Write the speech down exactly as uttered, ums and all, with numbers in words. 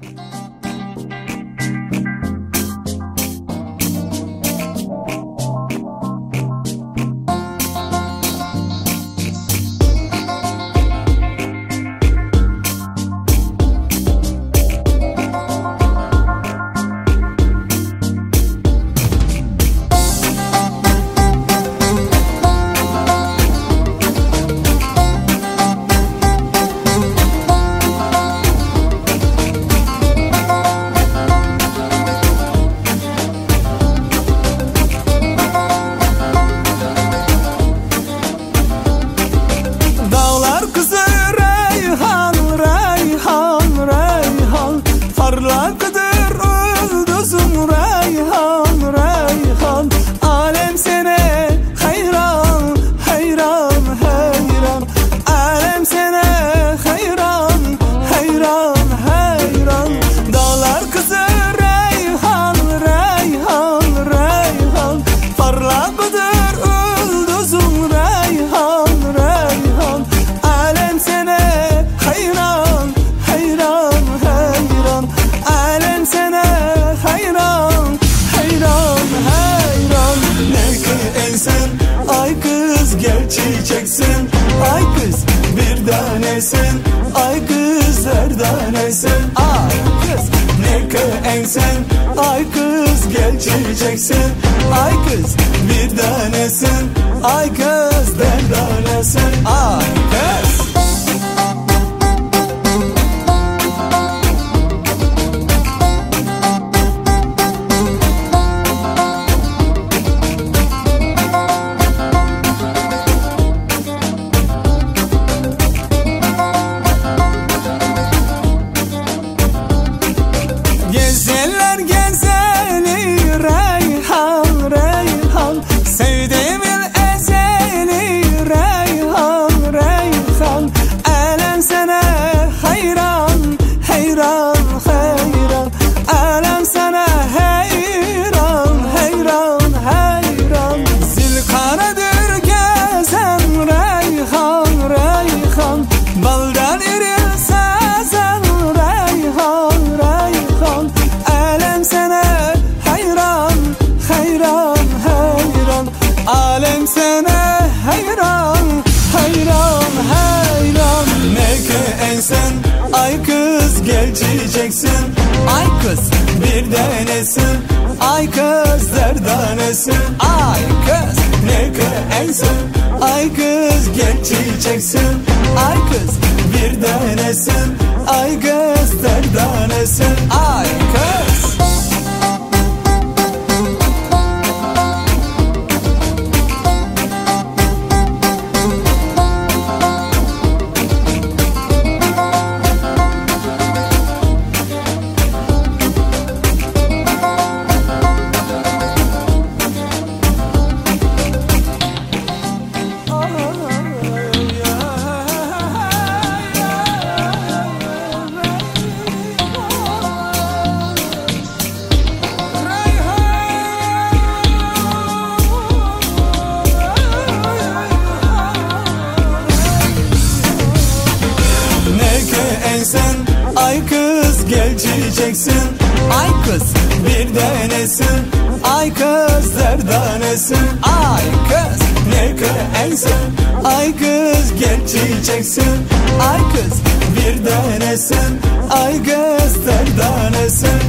Çiçeksin, ay kız bir tanesin, ay kız her tanesin, ay kız ne kıensen, ay kız gel çiçeksin, ay kız bir tanesin, ay kız her tanesin, ay kız. Gezeller gezeli reyhan reyhan, sevdiğimin ezeli reyhan reyhan. Alem sana hayran hayran hayran, alem sana hayran hayran hayran. Zilkaradır gezen reyhan reyhan, baldan iril sezen reyhan reyhan. Alem sana hayran hayran hayran, alem sana hayran hayran hayran. Ne kıensen, ay kız gel çiçeksin, Ay kız bir tanesin, ay kız derdanesin, ay kız ne kıensen, ay kız gel çiçeksin, ay kız bir tanesin, ay kız derdanesin, ay kız. Sen ay kız gel çiçeksin, Ay kız bir tanesin, ay kız derdanesin, ay kız ne kıensen, ay kız gel çiçeksin, ay kız bir tanesin, ay kız derdanesin.